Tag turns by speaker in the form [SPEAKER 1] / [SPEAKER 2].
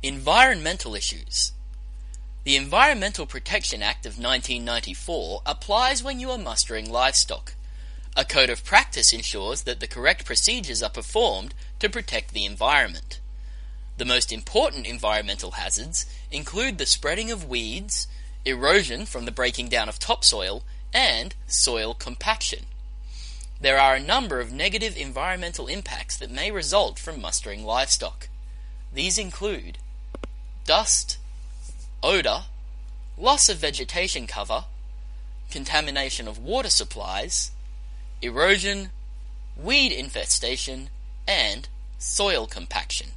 [SPEAKER 1] Environmental issues. The Environmental Protection Act of 1994 applies when you are mustering livestock. A code of practice ensures that the correct procedures are performed to protect the environment. The most important environmental hazards include the spreading of weeds, erosion from the breaking down of topsoil, and soil compaction. There are a number of negative environmental impacts that may result from mustering livestock. These include dust, odor, loss of vegetation cover, contamination of water supplies, erosion, weed infestation, and soil compaction.